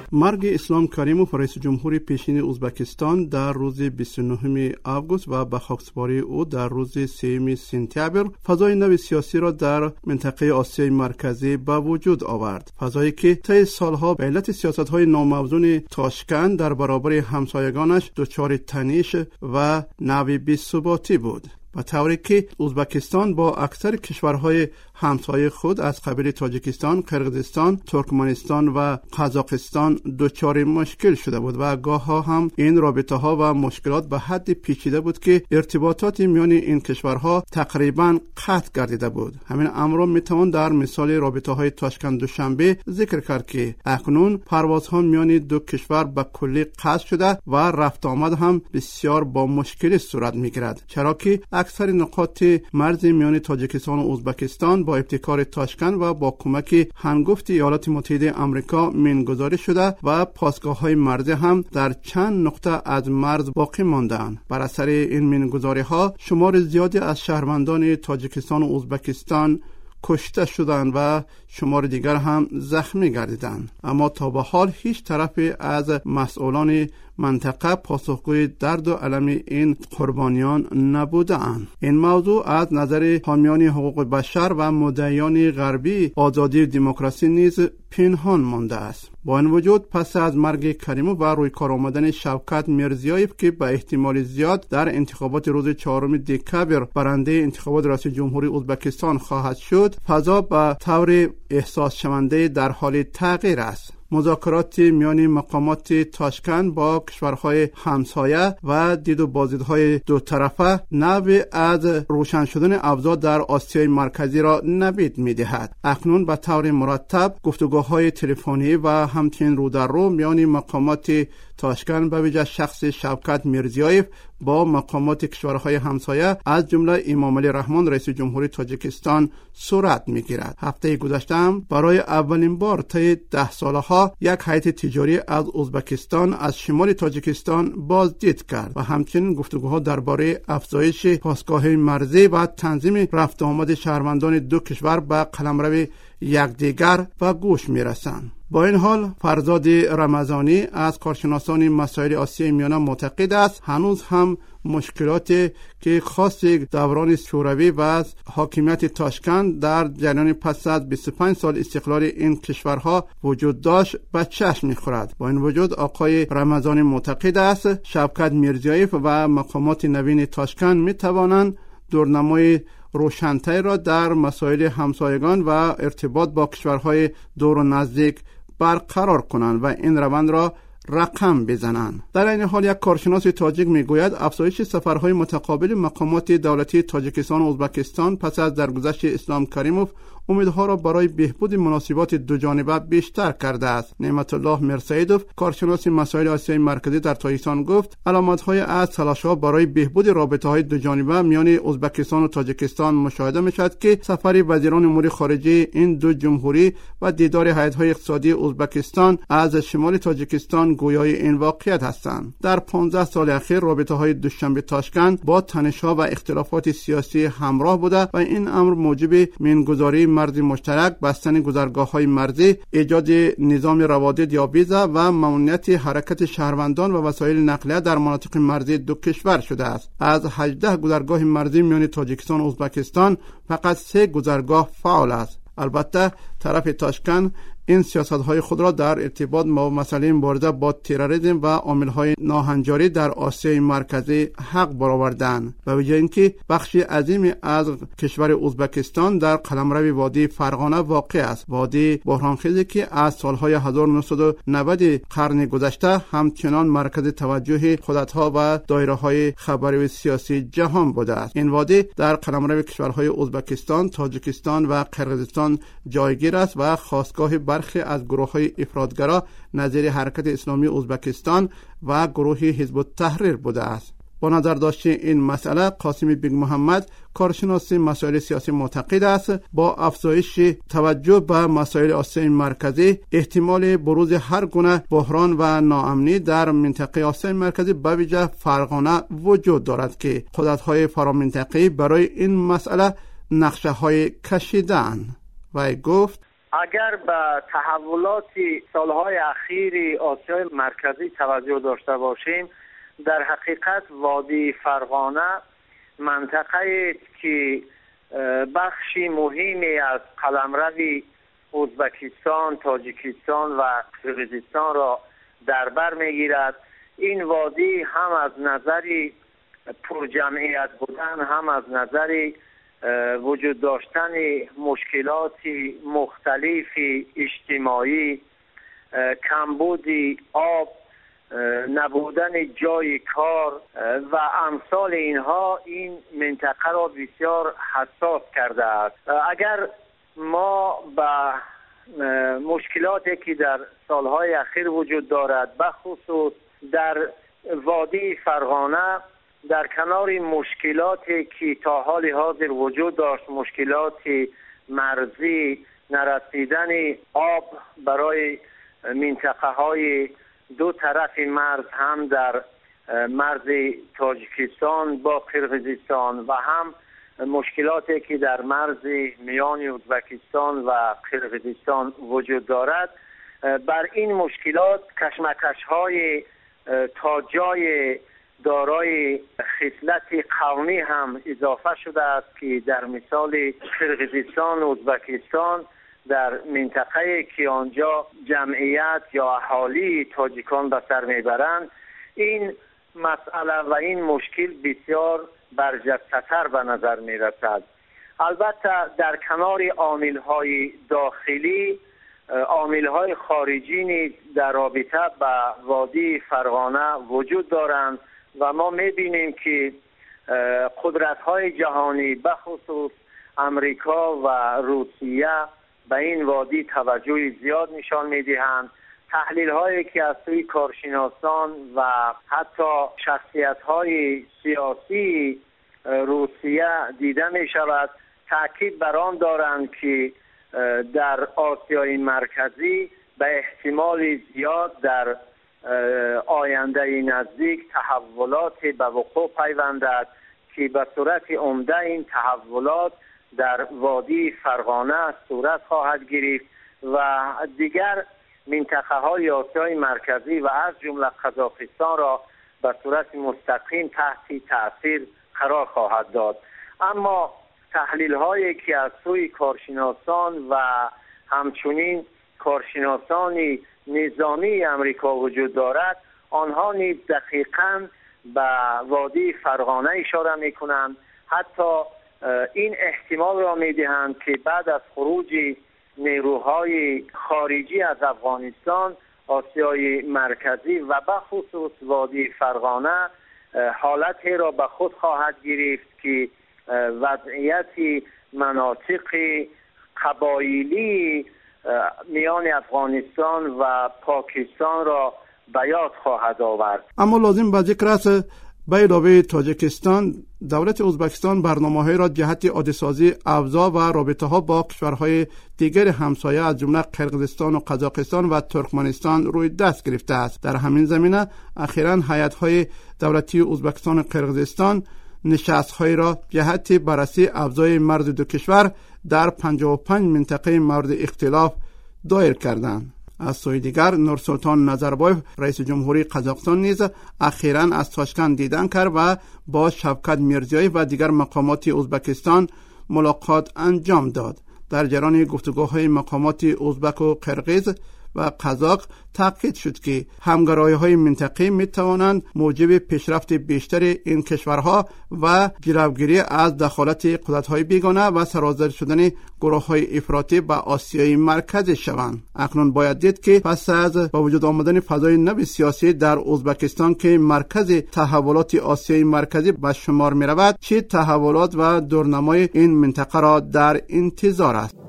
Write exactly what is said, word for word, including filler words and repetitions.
مرگ اسلام کریموف رئیس جمهور پیشین ازبکستان در روز بیست و نهم آگوست و به خاکسپاری او در روز سوم سپتامبر فضای نو سیاسی را در منطقه آسیای مرکزی به وجود آورد. فضایی که طی سالها به علت سیاست‌های ناموزون تاشکند در برابر همسایگانش دچار تنش و نوع بی‌ثباتی بود، به طوری که ازبکستان با اکثر کشورهای همسایه خود از قبیل تاجیکستان، قرقیزستان، ترکمنستان و قزاقستان دچار مشکل شده بود و گاه ها هم این رابطه ها و مشکلات به حد پیچیده بود که ارتباطات میان این کشورها تقریبا قطع گردیده بود. همین امر را میتوان در مثال رابطه های تاشکند دوشنبه ذکر کرد که اکنون پروازها میان دو کشور به کلی قطع شده و رفت آمد هم بسیار با مشکلی صورت میگیرد، چرا که اکثر نقاط مرز میان تاجیکستان و ازبکستان با ابتکار تاشکند و با کمک هنگفت ایالات متحده آمریکا مینگذاری شده و پاسگاه‌های مرزی هم در چند نقطه از مرز باقی مانده‌اند. بر اثر این مینگذاری‌ها شمار زیادی از شهروندان تاجیکستان و ازبکستان کشته شدند و شمار دیگر هم زخمی گردیدند، اما تا به حال هیچ طرف از مسئولان منطقه پاسخگوی درد و الم این قربانیان نبودند. این موضوع از نظر حامیان حقوق بشر و مدعیان غربی آزادی و دموکراسی نیز پنهان مانده است. با این وجود پس از مرگ کریموف و روی کار آمدن شوکت میرزیایف که به احتمال زیاد در انتخابات روز چهارم دکتبر برنده انتخابات ریاست جمهوری ازبکستان خواهد شد، فضا به طور احساس شونده در حال تغییر است. مذاکرات میان مقامات تاشکند با کشورهای همسایه و دید و بازدیدهای دو طرفه نوع از روشن شدن اوضاع در آسیای مرکزی را نوید می‌دهد. اکنون به طور مرتب گفتگوهای تلفنی و همچنین رو در رو میان مقامات تاشکند به ویژه شخص شوکت میرزیایف با مقامات کشورهای همسایه از جمله امامعلی رحمان رئیس جمهوری تاجیکستان صورت میگیرد. هفته گذشته هم برای اولین بار طی ده سالها یک هیئت تجاری از ازبکستان از شمال تاجیکستان بازدید کرد و همچنین گفتگوها درباره افزایش پاسگاه مرزی و تنظیم رفت آمد شهروندان دو کشور به قلمرو یکدیگر و گوش میرسند. با این حال فرزاد رمضانی از کارشناسان مسائل آسیای میانه معتقد است هنوز هم مشکلاتی که خاص دوران شوروی و از حاکمیت تاشکند در جریان پس از بیست و پنج سال استقلال این کشورها وجود داشت به چشم می‌خورد. با این وجود آقای رمضانی معتقد است شوکت میرزیایف و مقامات نوین تاشکند می‌توانند دورنمای روشن‌تری را در مسائل همسایگان و ارتباط با کشورهای دور و نزدیک برقرار کنند و این روند را رقم بزنند. در این حال یک کارشناس تاجیک میگوید افزایش سفرهای متقابل مقامات دولتی تاجیکستان و ازبکستان پس از درگذشت اسلام کریموف امیدها را برای بهبود مناسبات دو جانبه بیشتر کرده است. نعمت الله میرسیدوف کارشناس مسائل آسیای مرکزی در تاجیکستان گفت علامت‌های از تلاش‌ها برای بهبود رابطه‌های دو جانبه میان ازبکستان و تاجیکستان مشاهده می‌شود که سفر وزیران امور خارجه این دو جمهوری و دیدار هیئت‌های اقتصادی ازبکستان از شمال تاجیکستان گویای این واقعیت هستند. در پانزده سال اخیر رابطه‌های دوشنبه تاشکند با تنش‌ها و اختلافات سیاسی همراه بوده و این امر موجب مینگذاری مرز مشترک، بستن گذرگاه‌های مرزی، ایجاد نظام روادید یا ویزا و ممنوعیت حرکت شهروندان و وسایل نقلیه در مناطق مرزی دو کشور شده است. از هجده گذرگاه مرزی میان تاجیکستان و ازبکستان فقط سه گذرگاه فعال است. البته طرف تاشکند این سیاست‌های خود را در ارتباط با مسئله مبارزه با تروریسم و عامل‌های ناهنجاری در آسیای مرکزی حق برآوردند و به جای اینکه بخشی عظیمی از کشور ازبکستان در قلمرو وادی فرغانه واقع است، وادی بحرانخیزی که از سالهای هزار و نهصد و نود قرن گذشته همچنان مرکز توجه خودت‌ها و دایره‌های خبری و سیاسی جهان بوده است. این وادی در قلمرو کشورهای ازبکستان، تاجیکستان و قرقیزستان جایگیر است و خاستگاه برخی از گروه‌های افراطگرا نظیر حرکت اسلامی ازبکستان و گروه حزب التحریر بوده است. با نظر داشتن این مسئله قاسم بیگ محمد کارشناس مسائل سیاسی معتقد است با افزایش توجه به مسائل آسیای مرکزی احتمال بروز هر گونه بحران و ناامنی در منطقه آسیای مرکزی به ویژه فرغانه وجود دارد که قدرت‌های فرامنطقه‌ای برای این مسئله نقشه های کشیدند. و گفت اگر به تحولات سالهای اخیر آسیای مرکزی توجه داشته باشیم، در حقیقت وادی فرغانه منطقه که بخشی مهمی از قلمرو ازبکستان، تاجیکستان و قرقیزستان را در بر میگیرد. این وادی هم از نظر پرجمعیت بودن، هم از نظر وجود داشتن مشکلات مختلف اجتماعی، کمبود آب، نبودن جای کار و امثال اینها این منطقه را بسیار حساس کرده است. اگر ما به مشکلاتی که در سالهای اخیر وجود دارد، بخصوص در وادی فرغانه، در کنار مشکلاتی که تا حال حاضر وجود داشت، مشکلات مرزی، نرسیدن آب برای منطقه های دو طرف مرز، هم در مرز تاجیکستان با قرقیزستان و هم مشکلاتی که در مرز میان ازبکستان و قرقیزستان وجود دارد، بر این مشکلات کشمکش های تا جای دارای خصلت قومی هم اضافه شده است که در مثال قرقیزستان و ازبکستان در منطقه که آنجا جمعیت یا اهالی تاجیکان به سر میبرند، این مسئله و این مشکل بسیار برجسته‌تر به نظر میرسد. البته در کنار عامل‌های داخلی، عامل‌های خارجی نیز در رابطه به وادی فرغانه وجود دارند و ما می‌بینیم که قدرت‌های جهانی بخصوص امریکا و روسیه به این وادی توجه زیاد نشان می‌دهند. تحلیل‌هایی که از سوی کارشناسان و حتی شخصیت‌های سیاسی روسیه دیده می‌شود، تأکید بر آن دارند که در آسیای مرکزی به احتمال زیاد در آینده نزدیک تحولات به وقوع پیوندد که به صورت عمده این تحولات در وادی فرغانه صورت خواهد گرفت و دیگر منطقه های آسیای مرکزی و از جمله قزاقستان را به صورت مستقیم تحت تأثیر قرار خواهد داد. اما تحلیل هایی که از سوی کارشناسان و همچنین کارشناسان نظامی امریکا وجود دارد، آنها نیز دقیقاً به وادی فرغانه اشاره میکنند. حتی این احتمال را میدهند که بعد از خروج نیروهای خارجی از افغانستان، آسیای مرکزی و بخصوص وادی فرغانه حالتی را به خود خواهد گرفت که وضعیت مناطق قبایلی میان افغانستان و پاکستان را به یاد خواهد آورد. اما لازم به ذکر است به علاوه تاجیکستان، دولت ازبکستان برنامه‌های را جهت عادی‌سازی ابزار و رابطه‌ها با کشورهای دیگر همسایه از جمله قرقیزستان و قزاقستان و ترکمنستان روی دست گرفته است. در همین زمینه اخیراً هیئت‌های دولتی ازبکستان و قرقیزستان نشست‌هایی را جهت بررسی ابزار مرز دو کشور در پنجاه و پنج منطقه مورد اختلاف دایر کردند. از سوی دیگر نورسلطان نظربایف رئیس جمهوری قزاقستان نیز اخیراً از تاشکند دیدن کرد و با شوکت میرزیویف و دیگر مقامات ازبکستان ملاقات انجام داد. در جریان گفتگوهای مقامات ازبک و قرقیز و قزاق تاکید شد که همگرایی‌های منطقه‌ای می‌توانند موجب پیشرفت بیشتر این کشورها و جلوگیری از دخالت قدرت‌های بیگانه و سرازیر شدن گروه‌های افراطی به آسیای مرکزی شوند. اکنون باید دید که پس از با وجود آمدن فضای نو سیاسی در ازبکستان که مرکز تحولات آسیای مرکزی به شمار می‌رود، چه تحولات و دورنمای این منطقه را در انتظار است.